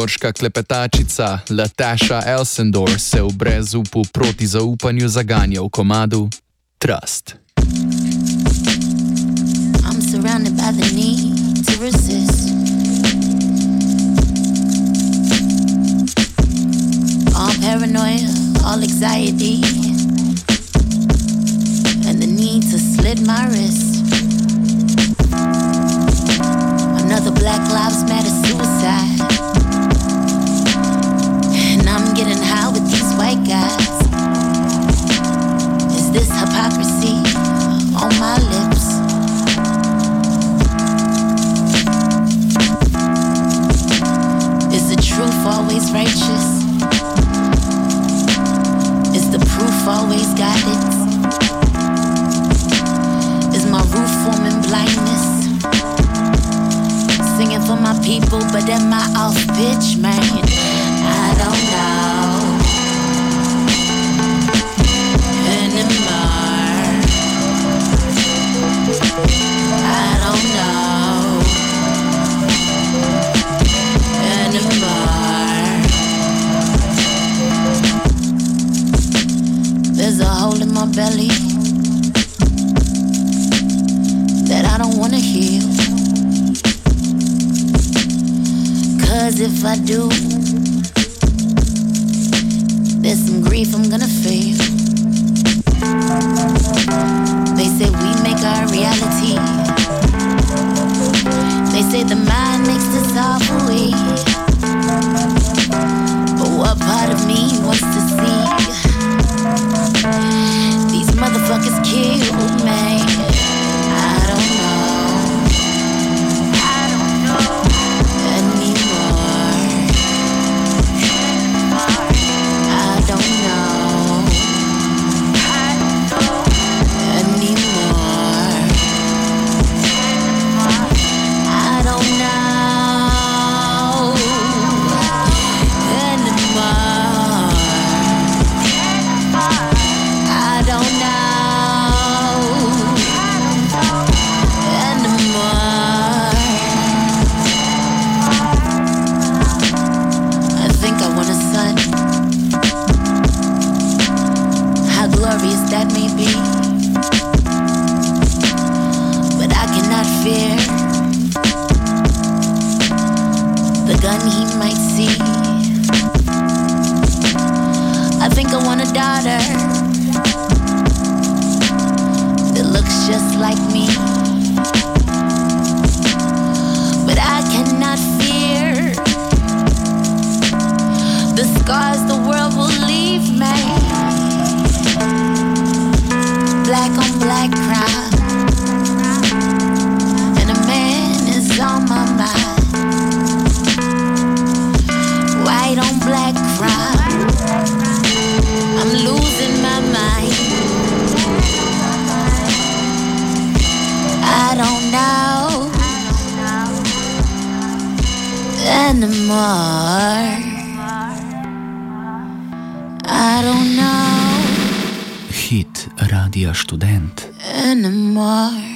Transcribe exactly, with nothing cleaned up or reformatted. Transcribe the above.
newyorška klepetačica Latasha Elsendor se v brezupu proti zaupanju zaganja v komadu Trust. I'm surrounded by the need to resist. All paranoia, all anxiety, and the need to slit my wrist. Another Black Lives Matter suicide, and I'm getting high with these white guys. Is this hypocrisy on my lips? Is the truth always righteous? Is the proof always got it? Is my roof forming blindness? Singing for my people, but am I off pitch, man? I don't know anymore. I don't know anymore. There's a hole in my belly that I don't wanna heal. Cause if I do, there's some grief I'm gonna feel. They say we make our reality. They say the mind makes us all free. But what part of me wants to see these motherfuckers kill me? I don't know. I don't know anymore. I don't know anymore. I don't know anymore. I don't know anymore. I think I want a son. How glorious that may be, but I cannot fear the gun he might see. I think I want a daughter that looks just like me, but I cannot fear the scars the world will leave me. Black on black crime, and a man is on my mind. White on black crime, I'm losing my mind. I don't know anymore. I don't know Hit Radia Študent. anymore.